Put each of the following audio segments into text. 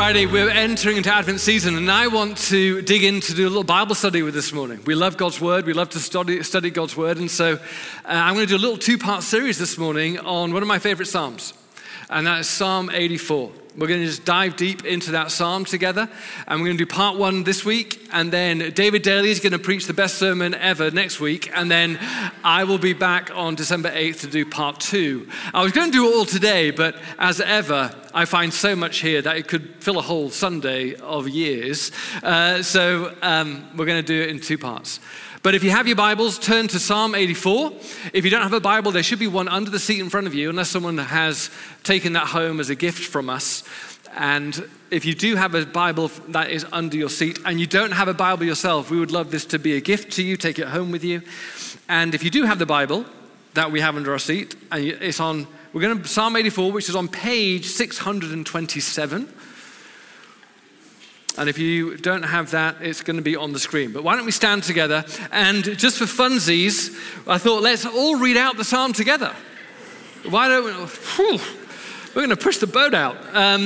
Friday, we're entering into Advent season, and I want to dig in to do a little Bible study with this morning. We love God's Word. We love to study God's Word, and so I'm going to do a little two-part series this morning on one of my favorite Psalms, and that is Psalm 84. We're going to just dive deep into that psalm together, and we're going to do part one this week, and then David Daly is going to preach the best sermon ever next week, and then I will be back on December 8th to do part two. I was going to do it all today, but as ever, I find so much here that it could fill a whole Sunday of years, so we're going to do it in two parts. But if you have your Bibles, turn to Psalm 84. If you don't have a Bible, there should be one under the seat in front of you, unless someone has taken that home as a gift from us. And if you do have a Bible that is under your seat, and you don't have a Bible yourself, we would love this to be a gift to you. Take it home with you. And if you do have the Bible that we have under our seat, and it's on, we're going to Psalm 84, which is on page 627. And if you don't have that, it's going to be on the screen. But why don't we stand together? And just for funsies, I thought, let's all read out the psalm together. Why don't we? We're going to push the boat out.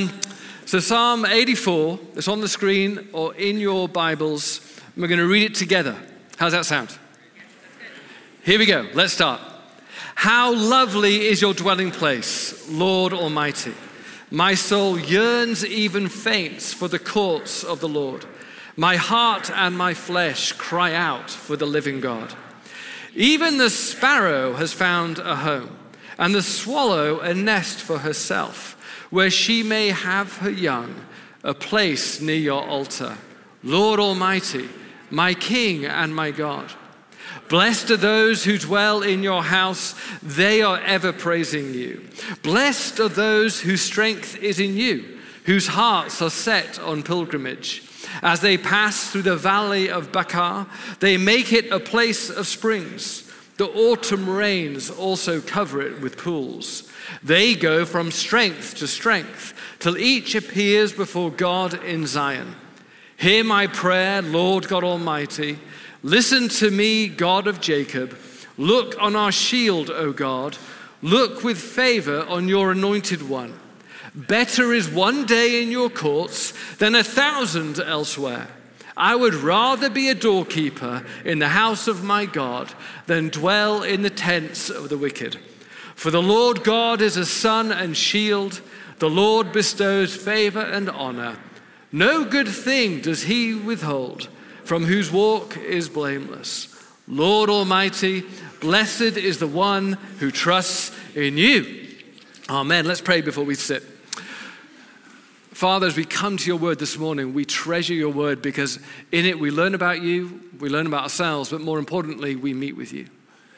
So Psalm 84, it's on the screen or in your Bibles. We're going to read it together. How's that sound? Here we go. Let's start. How lovely is your dwelling place, Lord Almighty. My soul yearns, even faints, for the courts of the Lord. My heart and my flesh cry out for the living God. Even the sparrow has found a home, and the swallow a nest for herself, where she may have her young, a place near your altar. Lord Almighty, my King and my God. Blessed are those who dwell in your house, they are ever praising you. Blessed are those whose strength is in you, whose hearts are set on pilgrimage. As they pass through the valley of Baca, they make it a place of springs. The autumn rains also cover it with pools. They go from strength to strength, till each appears before God in Zion. Hear my prayer, Lord God Almighty. Listen to me, God of Jacob. Look on our shield, O God. Look with favor on your anointed one. Better is one day in your courts than 1,000 elsewhere. I would rather be a doorkeeper in the house of my God than dwell in the tents of the wicked. For the Lord God is a sun and shield. The Lord bestows favor and honor. No good thing does he withhold from whose walk is blameless. Lord Almighty, blessed is the one who trusts in you. Amen. Let's pray before we sit. Father, as we come to your word this morning, we treasure your word because in it we learn about you, we learn about ourselves, but more importantly, we meet with you.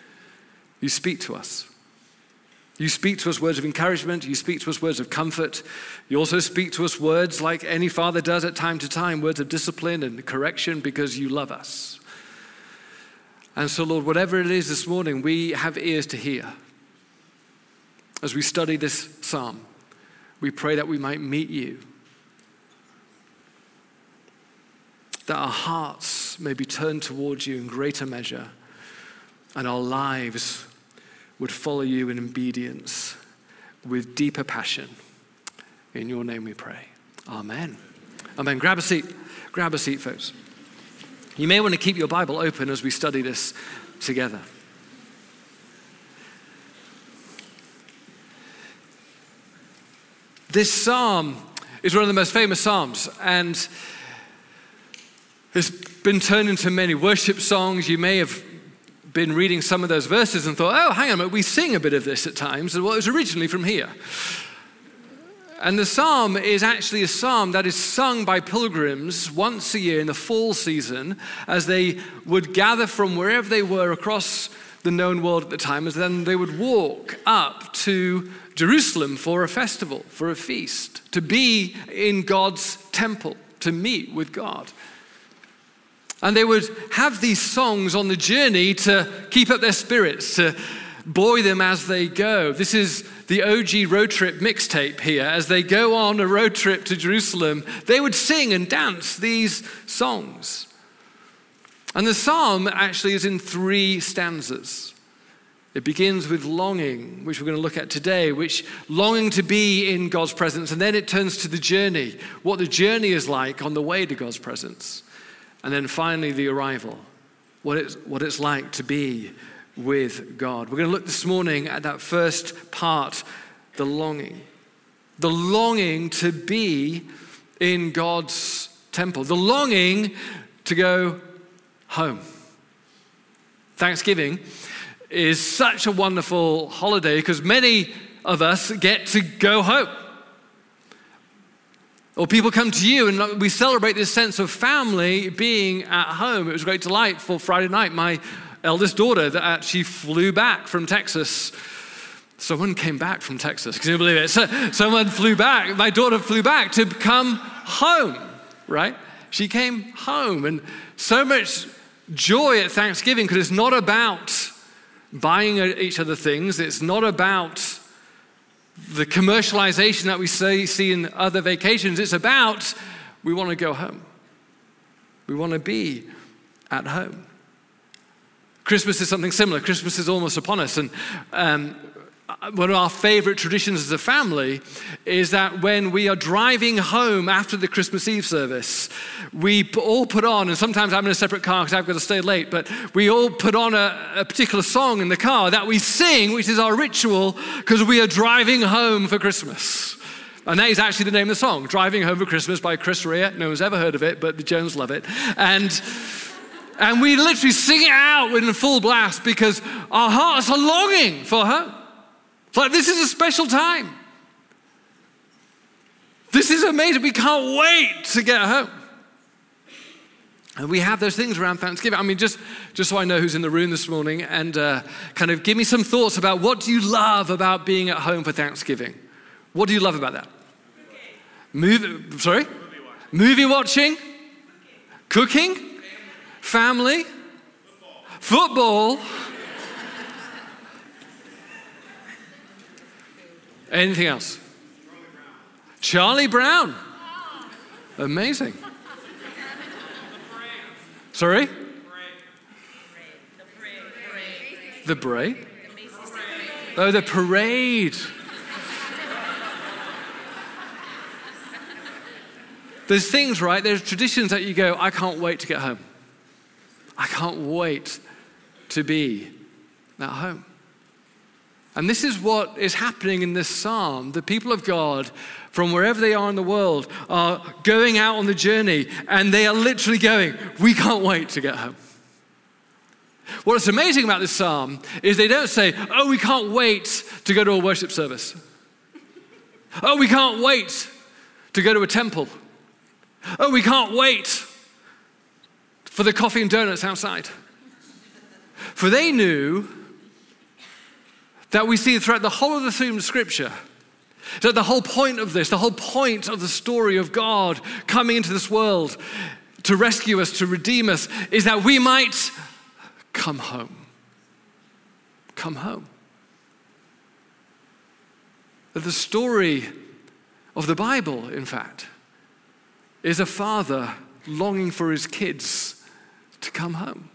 You speak to us. You speak to us words of encouragement. You speak to us words of comfort. You also speak to us words like any father does at time to time, words of discipline and correction because you love us. And so, Lord, whatever it is this morning, we have ears to hear. As we study this psalm, we pray that we might meet you, that our hearts may be turned towards you in greater measure, and our lives would follow you in obedience with deeper passion. In your name we pray. Amen. Amen. Grab a seat. Grab a seat, folks. You may want to keep your Bible open as we study this together. This psalm is one of the most famous psalms, and it's been turned into many worship songs. You may have been reading some of those verses and thought, oh, hang on a minute, we sing a bit of this at times. Well, it was originally from here. And the psalm is actually a psalm that is sung by pilgrims once a year in the fall season as they would gather from wherever they were across the known world at the time, as then they would walk up to Jerusalem for a festival, for a feast, to be in God's temple, to meet with God. And they would have these songs on the journey to keep up their spirits, to buoy them as they go. This is the OG road trip mixtape here. As they go on a road trip to Jerusalem, they would sing and dance these songs. And the psalm actually is in 3 stanzas. It begins with longing, which we're going to look at today, which longing to be in God's presence. And then it turns to the journey, what the journey is like on the way to God's presence. And then finally, the arrival, what it's like to be with God. We're going to look this morning at that first part, the longing. The longing to be in God's temple. The longing to go home. Thanksgiving is such a wonderful holiday because many of us get to go home. Or people come to you and we celebrate this sense of family being at home. It was a great delight for Friday night. My eldest daughter that actually flew back from Texas. Someone came back from Texas. Can you believe it? Someone flew back. My daughter flew back to come home, right? She came home. And so much joy at Thanksgiving because it's not about buying each other things. It's not about the commercialization that we see in other vacations. It's about we want to go home. We want to be at home. Christmas is something similar. Christmas is almost upon us. And one of our favorite traditions as a family is that when we are driving home after the Christmas Eve service, we all put on, and sometimes I'm in a separate car because I've got to stay late, but we all put on a particular song in the car that we sing, which is our ritual, because we are driving home for Christmas. And that is actually the name of the song, Driving Home for Christmas by Chris Rea. No one's ever heard of it, but the Jones love it. And we literally sing it out in full blast because our hearts are longing for home. It's like, this is a special time. This is amazing. We can't wait to get home. And we have those things around Thanksgiving. I mean, just so I know who's in the room this morning, and kind of give me some thoughts about what do you love about being at home for Thanksgiving? What do you love about that? Movie watching? Cooking? Family? Football? Anything else? Charlie Brown. Amazing. Sorry? The parade? Oh, the parade. There's things, right? There's traditions that you go, I can't wait to get home. I can't wait to be at home. And this is what is happening in this psalm. The people of God, from wherever they are in the world, are going out on the journey, and they are literally going, we can't wait to get home. What's amazing about this psalm is they don't say, oh, we can't wait to go to a worship service. Oh, we can't wait to go to a temple. Oh, we can't wait for the coffee and donuts outside. For they knew that we see throughout the whole of the theme of Scripture, that the whole point of this, the whole point of the story of God coming into this world to rescue us, to redeem us, is that we might come home. Come home. That the story of the Bible, in fact, is a father longing for his kids to come home.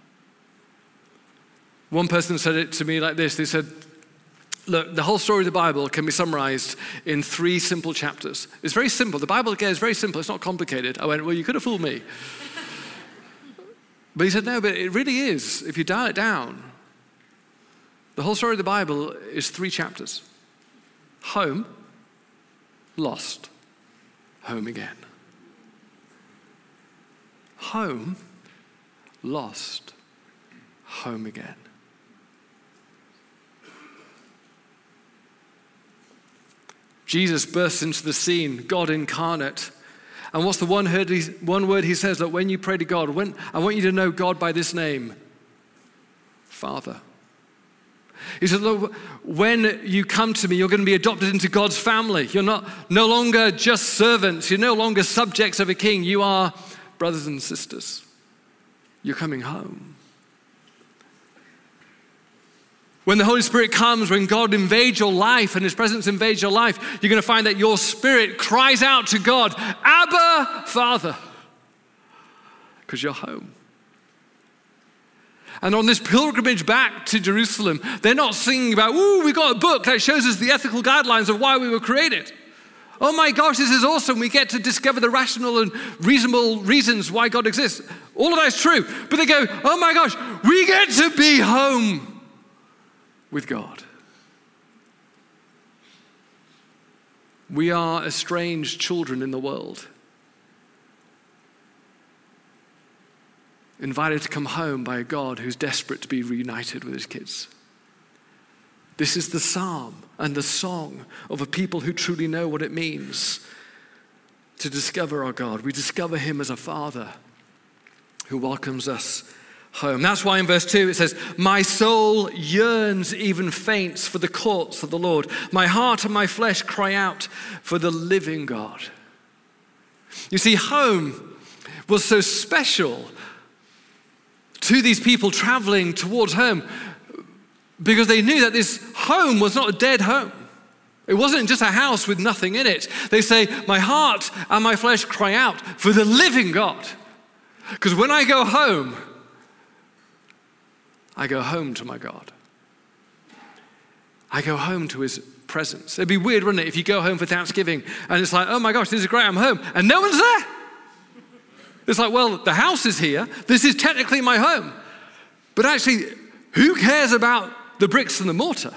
One person said it to me like this. They said, look, the whole story of the Bible can be summarized in 3 simple chapters. It's very simple. The Bible, again, is very simple. It's not complicated. I went, well, you could have fooled me. But he said, no, but it really is. If you dial it down, the whole story of the Bible is 3 chapters. Home, lost, home again. Home, lost, home again. Jesus bursts into the scene, God incarnate. And what's the one word he says? That when you pray to God, I want you to know God by this name, Father. He said, look, when you come to me, you're going to be adopted into God's family. You're no longer just servants. You're no longer subjects of a king. You are brothers and sisters. You're coming home. When the Holy Spirit comes, when God invades your life and His presence invades your life, you're going to find that your spirit cries out to God, Abba, Father, because you're home. And on this pilgrimage back to Jerusalem, they're not singing about, ooh, we got a book that shows us the ethical guidelines of why we were created. Oh my gosh, this is awesome. We get to discover the rational and reasonable reasons why God exists. All of that is true. But they go, oh my gosh, we get to be home with God. We are estranged children in the world, invited to come home by a God who's desperate to be reunited with his kids. This is the psalm and the song of a people who truly know what it means to discover our God. We discover him as a father who welcomes us home. That's why in verse 2 it says, my soul yearns, even faints, for the courts of the Lord. My heart and my flesh cry out for the living God. You see, home was so special to these people traveling towards home because they knew that this home was not a dead home. It wasn't just a house with nothing in it. They say, my heart and my flesh cry out for the living God. Because when I go home to my God. I go home to his presence. It'd be weird, wouldn't it, if you go home for Thanksgiving and it's like, oh my gosh, this is great, I'm home, and no one's there. It's like, well, the house is here. This is technically my home. But actually, who cares about the bricks and the mortar?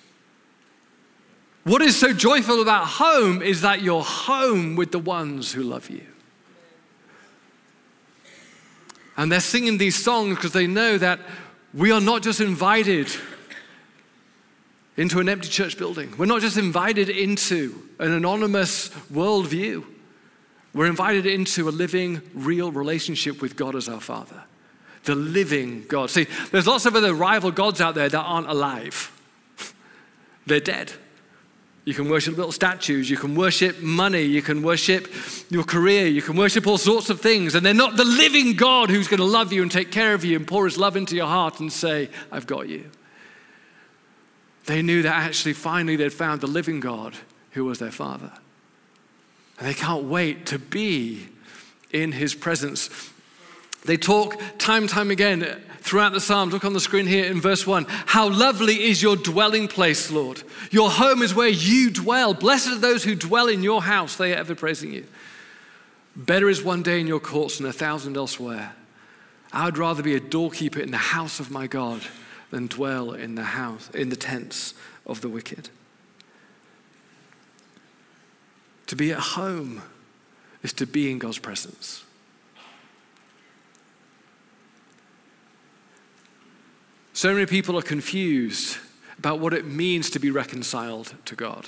What is so joyful about home is that you're home with the ones who love you. And they're singing these songs because they know that we are not just invited into an empty church building. We're not just invited into an anonymous worldview. We're invited into a living, real relationship with God as our Father. The living God. See, there's lots of other rival gods out there that aren't alive. They're dead. You can worship little statues, you can worship money, you can worship your career, you can worship all sorts of things, and they're not the living God who's going to love you and take care of you and pour his love into your heart and say, I've got you. They knew that actually finally they'd found the living God who was their Father. And they can't wait to be in his presence. They talk time and time again throughout the Psalms. Look on the screen here in verse 1. How lovely is your dwelling place, Lord. Your home is where you dwell. Blessed are those who dwell in your house. They are ever praising you. Better is one day in your courts than 1,000 elsewhere. I would rather be a doorkeeper in the house of my God than dwell in the tents of the wicked. To be at home is to be in God's presence. So many people are confused about what it means to be reconciled to God.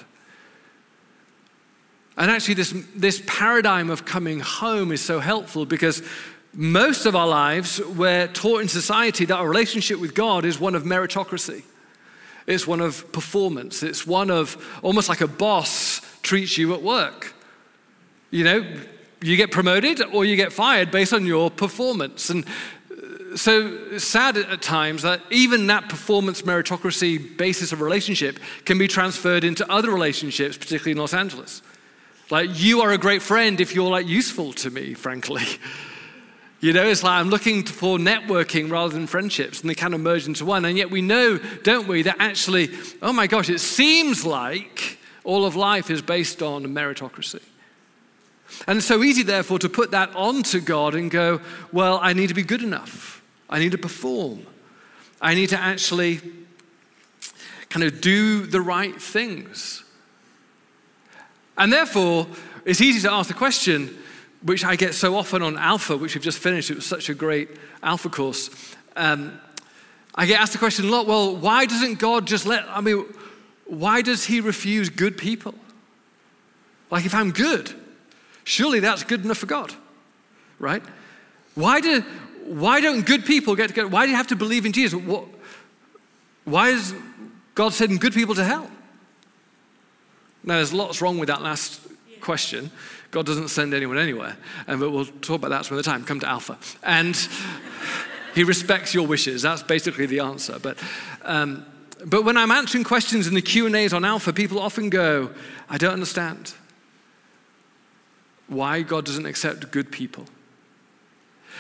And actually this paradigm of coming home is so helpful because most of our lives we're taught in society that our relationship with God is one of meritocracy. It's one of performance. It's one of almost like a boss treats you at work. You know, you get promoted or you get fired based on your performance. And so it's sad at times that even that performance meritocracy basis of relationship can be transferred into other relationships, particularly in Los Angeles. Like, you are a great friend if you're like useful to me, frankly. You know, it's like I'm looking for networking rather than friendships, and they kind of merge into one. And yet we know, don't we, that actually, oh my gosh, it seems like all of life is based on meritocracy. And it's so easy, therefore, to put that onto God and go, well, I need to be good enough. I need to perform. I need to actually kind of do the right things. And therefore, it's easy to ask the question, which I get so often on Alpha, which we've just finished. It was such a great Alpha course. I get asked the question a lot, well, why doesn't God just why does he refuse good people? Like, if I'm good, surely that's good enough for God, right? Why don't good people get to go? Why do you have to believe in Jesus? Why is God sending good people to hell? Now, there's lots wrong with that last question. God doesn't send anyone anywhere. But we'll talk about that some other time. Come to Alpha. And he respects your wishes. That's basically the answer. But when I'm answering questions in the Q&As on Alpha, people often go, I don't understand why God doesn't accept good people.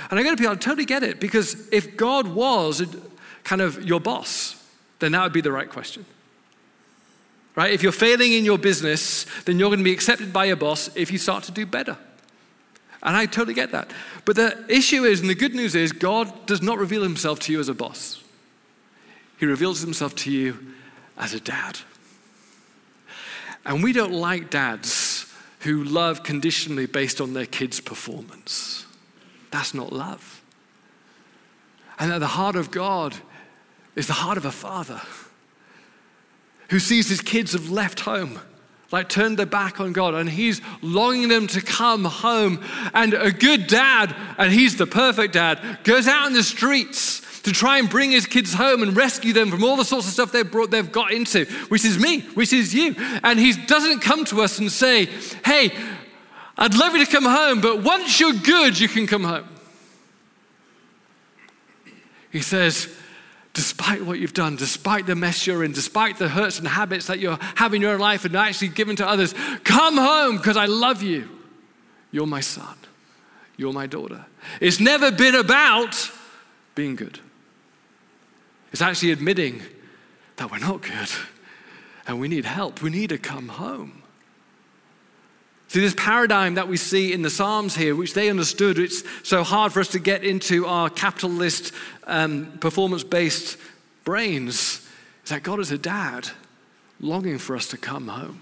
And I got to be, I totally get it, because if God was kind of your boss, then that would be the right question. Right? If you're failing in your business, then you're going to be accepted by your boss if you start to do better. And I totally get that. But the issue is, and the good news is, God does not reveal himself to you as a boss. He reveals himself to you as a dad. And we don't like dads who love conditionally based on their kids' performance. That's not love. And at the heart of God is the heart of a father who sees his kids have left home, like turned their back on God, and he's longing them to come home. And a good dad, and he's the perfect dad, goes out in the streets to try and bring his kids home and rescue them from all the sorts of stuff they've got into, which is me, which is you. And he doesn't come to us and say, hey, I'd love you to come home, but once you're good, you can come home. He says, despite what you've done, despite the mess you're in, despite the hurts and habits that you're having in your life and actually given to others, come home because I love you. You're my son. You're my daughter. It's never been about being good. It's actually admitting that we're not good and we need help. We need to come home. See, this paradigm that we see in the Psalms here, which they understood, it's so hard for us to get into our capitalist, performance-based brains, is that God is a dad longing for us to come home.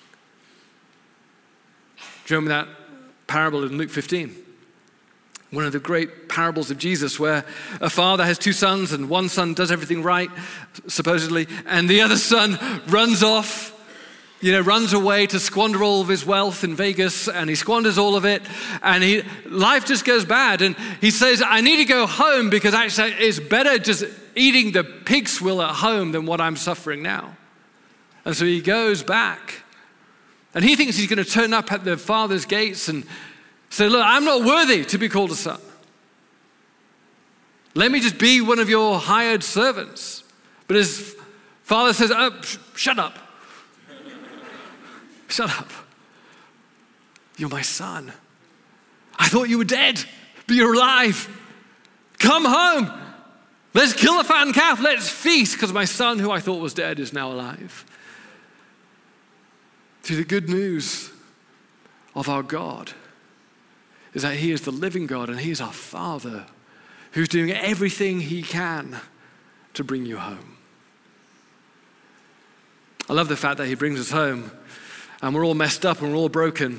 Do you remember that parable in Luke 15? One of the great parables of Jesus, where a father has two sons and one son does everything right, supposedly, and the other son runs off, runs away to squander all of his wealth in Vegas, and he squanders all of it, and life just goes bad. And he says, I need to go home because actually it's better just eating the pig's will at home than what I'm suffering now. And so he goes back, and he thinks he's going to turn up at the father's gates and say, look, I'm not worthy to be called a son. Let me just be one of your hired servants. But his father says, shut up. Shut up. You're my son. I thought you were dead, but you're alive. Come home. Let's kill a fattened calf. Let's feast, because my son, who I thought was dead, is now alive. See, the good news of our God is that he is the living God and he is our Father who's doing everything he can to bring you home. I love the fact that he brings us home and we're all messed up and we're all broken.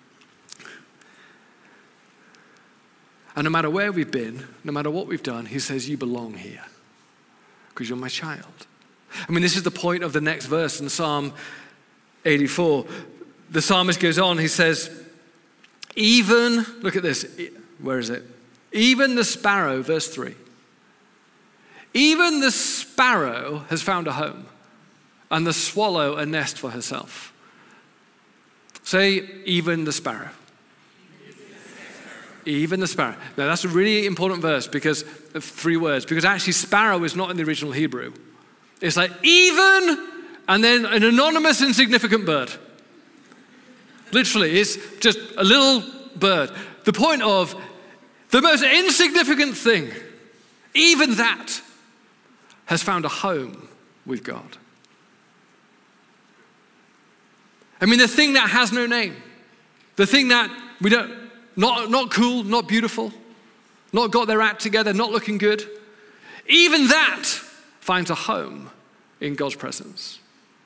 And no matter where we've been, no matter what we've done, he says, you belong here because you're my child. I mean, this is the point of the next verse in Psalm 84. The psalmist goes on, he says, look at this, where is it? Even the sparrow, verse 3. Even the sparrow has found a home, and the swallow a nest for herself. Say, even the sparrow. Even the sparrow. Now that's a really important verse because of 3 words. Because actually sparrow is not in the original Hebrew. It's like even, and then an anonymous insignificant bird. Literally, it's just a little bird. The point of the most insignificant thing, even that, has found a home with God. I mean, the thing that has no name, the thing that we don't, not cool, not beautiful, not got their act together, not looking good, even that finds a home in God's presence.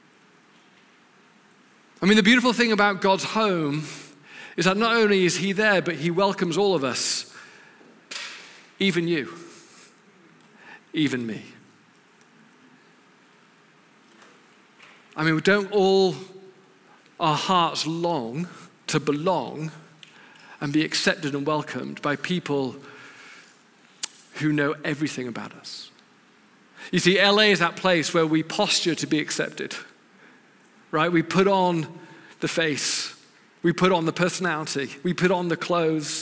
I mean, the beautiful thing about God's home is that not only is he there, but he welcomes all of us, even you, even me. I mean, don't all our hearts long to belong and be accepted and welcomed by people who know everything about us? You see, LA is that place where we posture to be accepted, right? We put on the face, we put on the personality, we put on the clothes,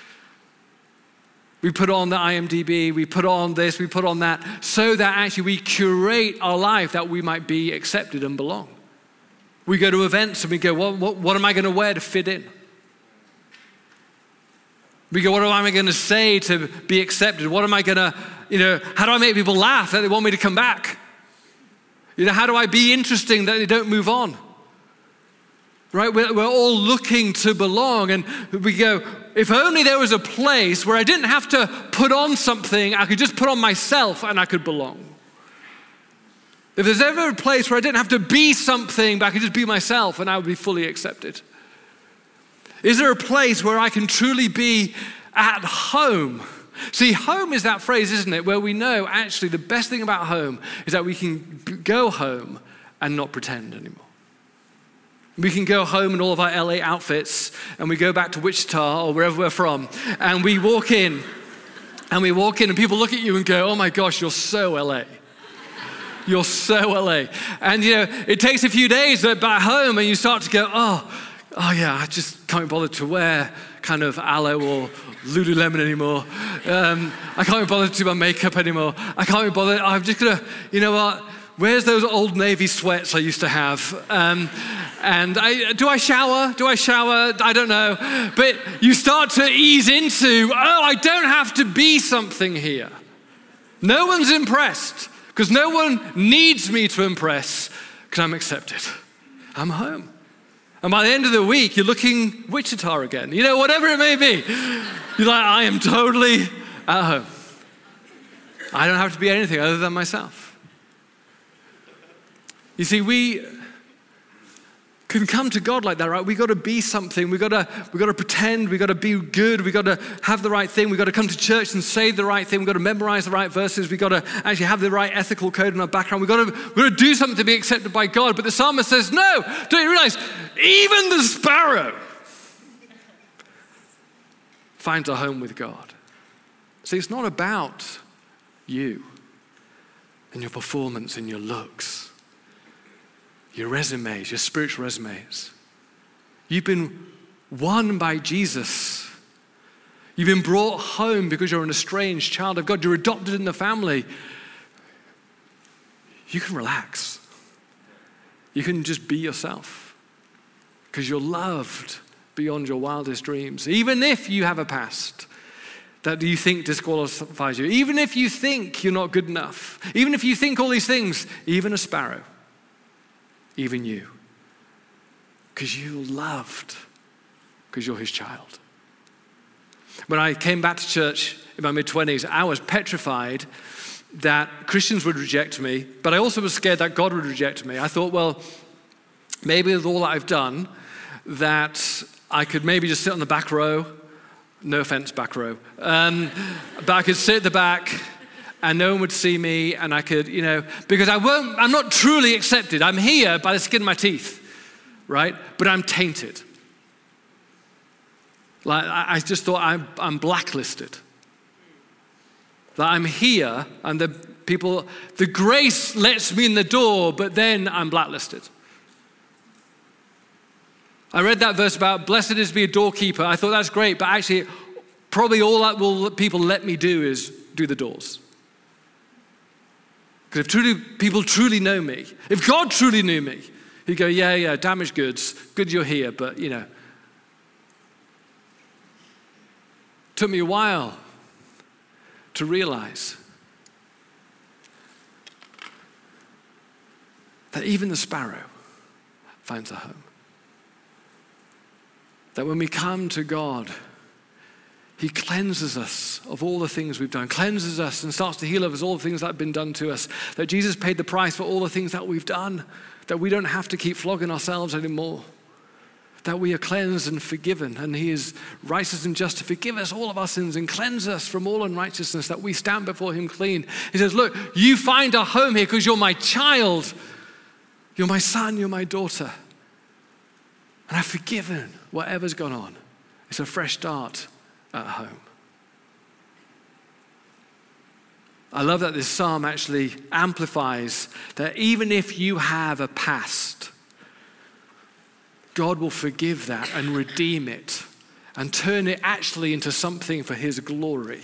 we put on the IMDb, we put on this, we put on that, so that actually we curate our life that we might be accepted and belong. We go to events and we go, what am I going to wear to fit in? We go, what am I going to say to be accepted? What am I going to, how do I make people laugh that they want me to come back? How do I be interesting that they don't move on? Right? We're all looking to belong, and we go, if only there was a place where I didn't have to put on something, I could just put on myself and I could belong. If there's ever a place where I didn't have to be something, but I could just be myself and I would be fully accepted. Is there a place where I can truly be at home? See, home is that phrase, isn't it, where we know actually the best thing about home is that we can go home and not pretend anymore. We can go home in all of our LA outfits and we go back to Wichita or wherever we're from, and we walk in and people look at you and go, oh my gosh, you're so LA. You're so LA. And it takes a few days back home and you start to go, oh yeah, I just can't be bothered to wear kind of aloe or Lululemon anymore. I can't be bothered to do my makeup anymore. I can't be bothered. I'm just gonna, what? Where's those old Navy sweats I used to have? Do I shower? I don't know. But you start to ease into, I don't have to be something here. No one's impressed because no one needs me to impress because I'm accepted. I'm home. And by the end of the week, you're looking Wichita again. Whatever it may be. You're like, I am totally at home. I don't have to be anything other than myself. You see, we can come to God like that, right? We got to be something. We got to pretend. We got to be good. We got to have the right thing. We got to come to church and say the right thing. We got to memorize the right verses. We got to actually have the right ethical code in our background. We got to do something to be accepted by God. But the psalmist says, no, don't you realize? Even the sparrow finds a home with God. See, it's not about you and your performance and your looks. Your resumes, your spiritual resumes. You've been won by Jesus. You've been brought home because you're an estranged child of God. You're adopted in the family. You can relax. You can just be yourself because you're loved beyond your wildest dreams. Even if you have a past that you think disqualifies you, even if you think you're not good enough, even if you think all these things, even a sparrow, even you, because you're loved, because you're his child. When I came back to church in my mid-20s, I was petrified that Christians would reject me, but I also was scared that God would reject me. I thought, well, maybe with all that I've done, that I could maybe just sit on the back row. No offense, back row. But I could sit at the back, and no one would see me, and I could, because I'm not truly accepted. I'm here by the skin of my teeth, right? But I'm tainted. Like, I just thought I'm blacklisted. That I'm here, and the grace lets me in the door, but then I'm blacklisted. I read that verse about blessed is to be a doorkeeper. I thought that's great, but actually, probably all that people let me do is do the doors. Because if people truly know me, if God truly knew me, he'd go, yeah, damaged goods, good you're here, but took me a while to realize that even the sparrow finds a home. That when we come to God, he cleanses us of all the things we've done, cleanses us and starts to heal us all the things that have been done to us, that Jesus paid the price for all the things that we've done, that we don't have to keep flogging ourselves anymore, that we are cleansed and forgiven, and he is righteous and just to forgive us all of our sins and cleanse us from all unrighteousness, that we stand before him clean. He says, look, you find a home here because you're my child, you're my son, you're my daughter, and I've forgiven whatever's gone on. It's a fresh start at home. I love that this psalm actually amplifies that even if you have a past, God will forgive that and redeem it and turn it actually into something for his glory.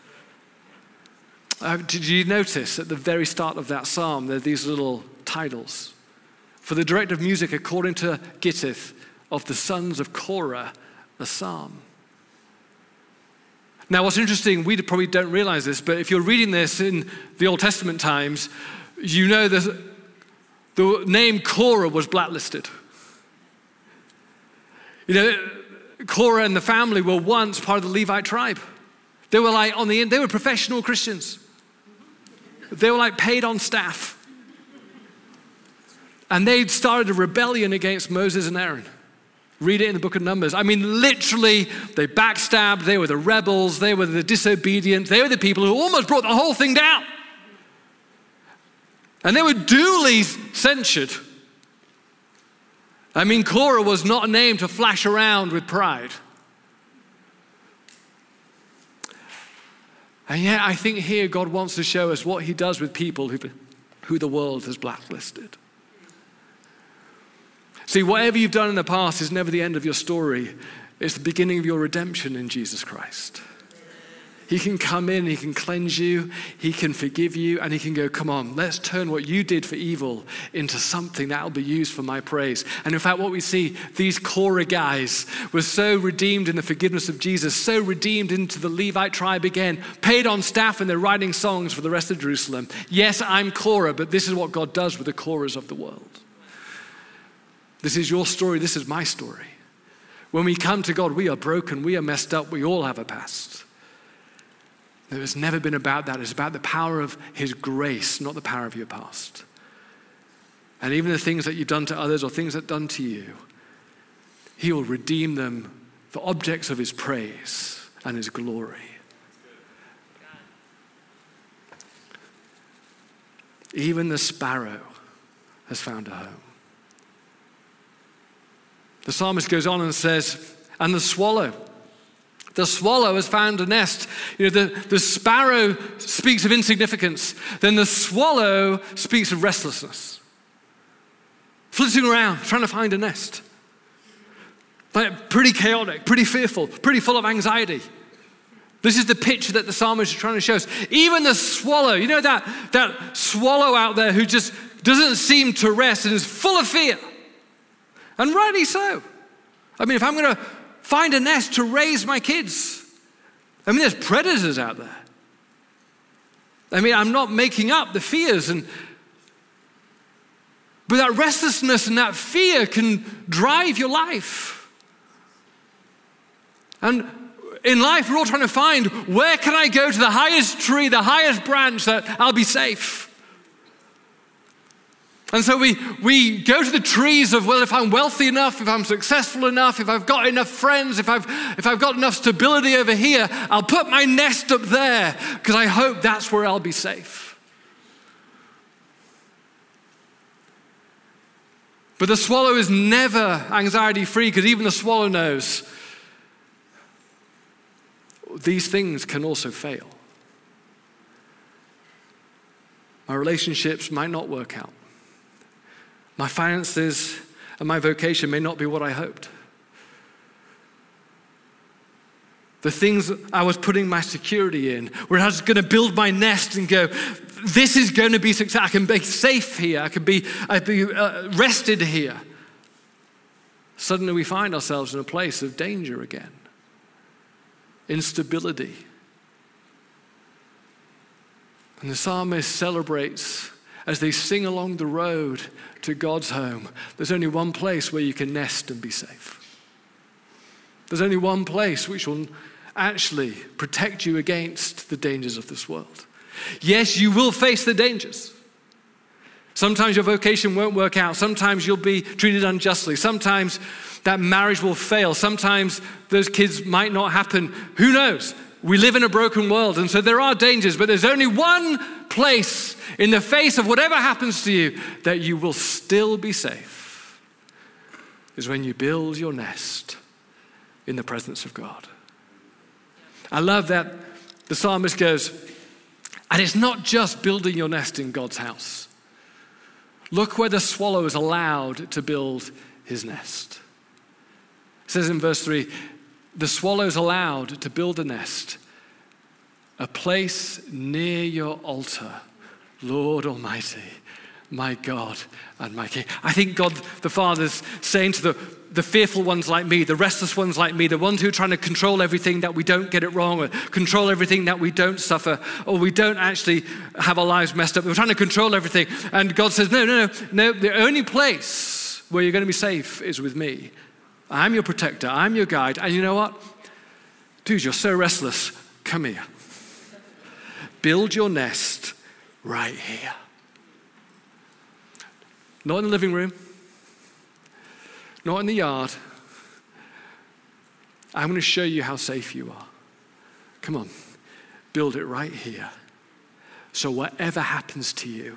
Did you notice at the very start of that psalm, there are these little titles? For the director of music, according to Gittith, of the sons of Korah, a psalm. Now, what's interesting, we probably don't realize this, but if you're reading this in the Old Testament times, you know that the name Korah was blacklisted. You know, Korah and the family were once part of the Levite tribe. They were like they were professional Christians. They were like paid on staff. And they'd started a rebellion against Moses and Aaron. Read it in the book of Numbers. I mean, literally, they backstabbed. They were the rebels. They were the disobedient. They were the people who almost brought the whole thing down. And they were duly censured. I mean, Korah was not a name to flash around with pride. And yet, I think here God wants to show us what he does with people who the world has blacklisted. See, whatever you've done in the past is never the end of your story. It's the beginning of your redemption in Jesus Christ. He can come in, he can cleanse you, he can forgive you, and he can go, come on, let's turn what you did for evil into something that will be used for my praise. And in fact, what we see, these Korah guys were so redeemed in the forgiveness of Jesus, so redeemed into the Levite tribe again, paid on staff, and they're writing songs for the rest of Jerusalem. Yes, I'm Korah, but this is what God does with the Korahs of the world. This is your story, this is my story. When we come to God, we are broken, we are messed up, we all have a past. It's never been about that. It's about the power of his grace, not the power of your past. And even the things that you've done to others or things that are done to you, he will redeem them for objects of his praise and his glory. Even the sparrow has found a home. The psalmist goes on and says, and the swallow has found a nest. You know, the sparrow speaks of insignificance. Then the swallow speaks of restlessness. Flitting around, trying to find a nest. Like pretty chaotic, pretty fearful, pretty full of anxiety. This is the picture that the psalmist is trying to show us. Even the swallow, you know that swallow out there who just doesn't seem to rest and is full of fear. And rightly so. I mean, if I'm going to find a nest to raise my kids, I mean, there's predators out there. I mean, I'm not making up the fears, but that restlessness and that fear can drive your life. And in life, we're all trying to find, where can I go to the highest tree, the highest branch that I'll be safe? And so we go to the trees of, well, if I'm wealthy enough, if I'm successful enough, if I've got enough friends, if I've got enough stability over here, I'll put my nest up there because I hope that's where I'll be safe. But the swallow is never anxiety-free because even the swallow knows these things can also fail. My relationships might not work out. My finances and my vocation may not be what I hoped. The things I was putting my security in, where I was going to build my nest and go, this is going to be success. I can be safe here. I can be rested here. Suddenly we find ourselves in a place of danger again. Instability. And the psalmist celebrates as they sing along the road to God's home. There's only one place where you can nest and be safe. There's only one place which will actually protect you against the dangers of this world. Yes, you will face the dangers. Sometimes your vocation won't work out. Sometimes you'll be treated unjustly. Sometimes that marriage will fail. Sometimes those kids might not happen. Who knows? We live in a broken world, and so there are dangers, but there's only one place in the face of whatever happens to you that you will still be safe, is when you build your nest in the presence of God. I love that the psalmist goes, and it's not just building your nest in God's house. Look where the swallow is allowed to build his nest. It says in verse 3, the swallow is allowed to build a nest, a place near your altar, Lord Almighty. my God and my King. I think God the Father's saying to the fearful ones like me, the restless ones like me, the ones who are trying to control everything that we don't get it wrong, or control everything that we don't suffer, or we don't actually have our lives messed up. We're trying to control everything. And God says, no. The only place where you're going to be safe is with me. I'm your protector. I'm your guide. And you know what? Dude, you're so restless. Come here. Build your nest right here. Not in the living room. Not in the yard. I'm going to show you how safe you are. Come on. Build it right here. So whatever happens to you,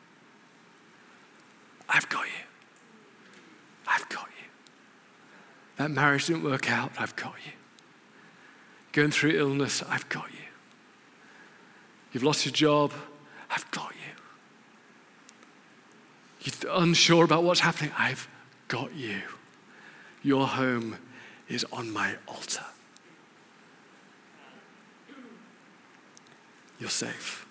I've got you. I've got you. That marriage didn't work out, I've got you. Going through illness, I've got you. You've lost your job, I've got you. You're unsure about what's happening, I've got you. Your home is on my altar. You're safe.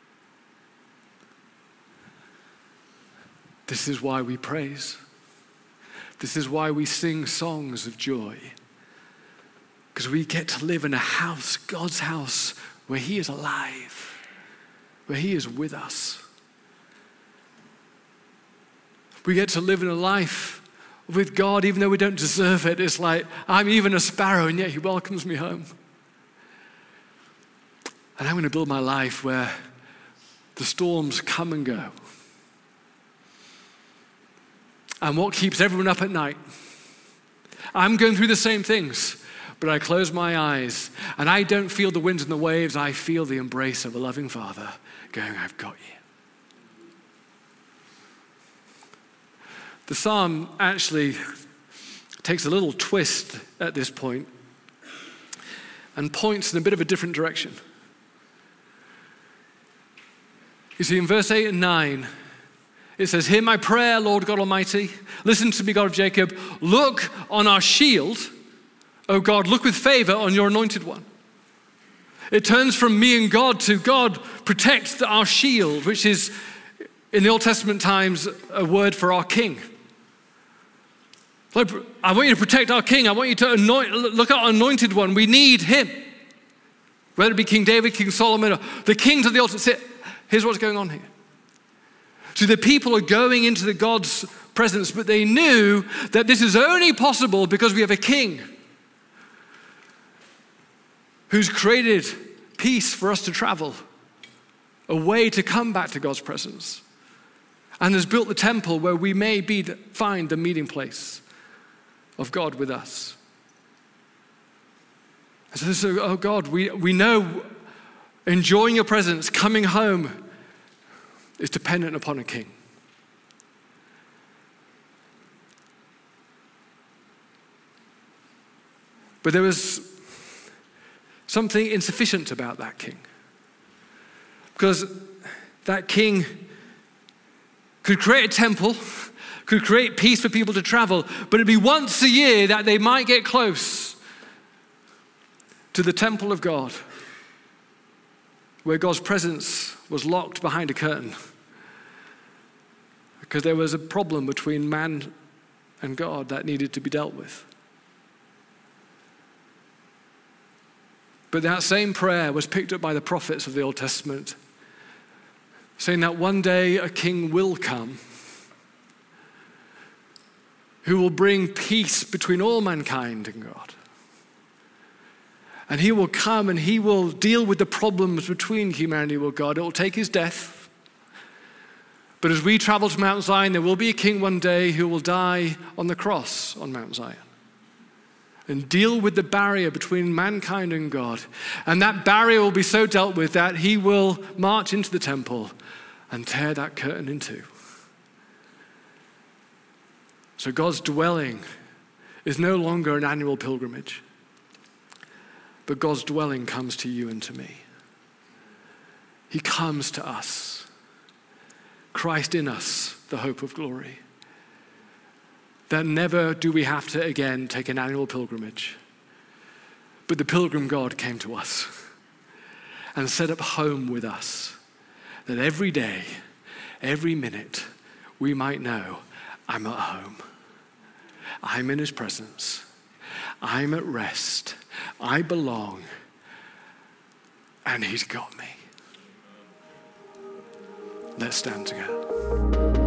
This is why we praise. This is why we sing songs of joy. Because we get to live in a house, God's house, where He is alive, where He is with us. We get to live in a life with God even though we don't deserve it. It's like, I'm even a sparrow and yet He welcomes me home. And I'm going to build my life where the storms come and go. And what keeps everyone up at night? I'm going through the same things, but I close my eyes and I don't feel the winds and the waves. I feel the embrace of a loving Father going, I've got you. The psalm actually takes a little twist at this point and points in a bit of a different direction. You see, in verse 8 and 9, it says, hear my prayer, Lord God Almighty. Listen to me, God of Jacob. Look on our shield. O God, look with favor on your anointed one. It turns from me and God to God protect our shield, which is, in the Old Testament times, a word for our king. Like, I want you to protect our king. I want you to look at our anointed one. We need him. Whether it be King David, King Solomon, or the kings of the Old Testament. Here's what's going on here. So the people are going into the God's presence, but they knew that this is only possible because we have a king who's created peace for us to travel, a way to come back to God's presence, and has built the temple where we may find the meeting place of God with us. So, oh God, we know enjoying your presence, coming home, is dependent upon a king. But there was something insufficient about that king. Because that king could create a temple, could create peace for people to travel, but it'd be once a year that they might get close to the temple of God, where God's presence was locked behind a curtain. Because there was a problem between man and God that needed to be dealt with. But that same prayer was picked up by the prophets of the Old Testament, saying that one day a king will come who will bring peace between all mankind and God. And he will come and he will deal with the problems between humanity and God. It will take his death. But as we travel to Mount Zion, there will be a king one day who will die on the cross on Mount Zion and deal with the barrier between mankind and God. And that barrier will be so dealt with that he will march into the temple and tear that curtain in two. So God's dwelling is no longer an annual pilgrimage, but God's dwelling comes to you and to me. He comes to us. Christ in us, the hope of glory. That never do we have to again take an annual pilgrimage. But the pilgrim God came to us and set up home with us. That every day, every minute we might know, I'm at home. I'm in his presence. I'm at rest. I belong. And he's got me. Let's stand together.